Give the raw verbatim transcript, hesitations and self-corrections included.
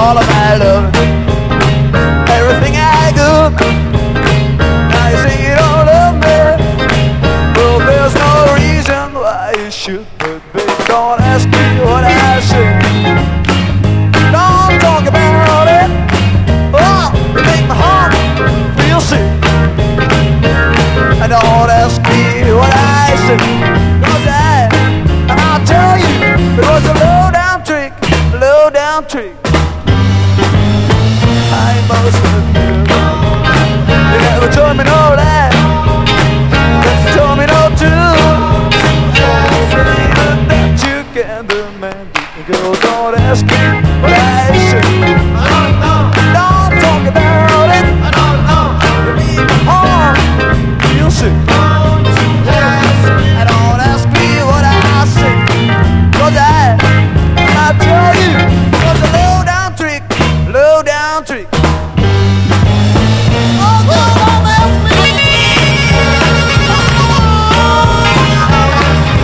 all of my love, everything I do. Now you say you don't love me. Well, there's no reason why you should, but baby, don't ask me what I should. Don't talk about it. Oh, you make my heart feel sick. And don't ask me what I should, cause I, and I'll tell you, it was a low down trick, low down trick. I must admit, you never told me no lie, but you told me no truth. That you can demand it, girl, don't ask me what I should. Don't talk about it. You make my heart feel sick. And don't ask me what I say, cause I, I tell you, it was a low down trick, low down trick.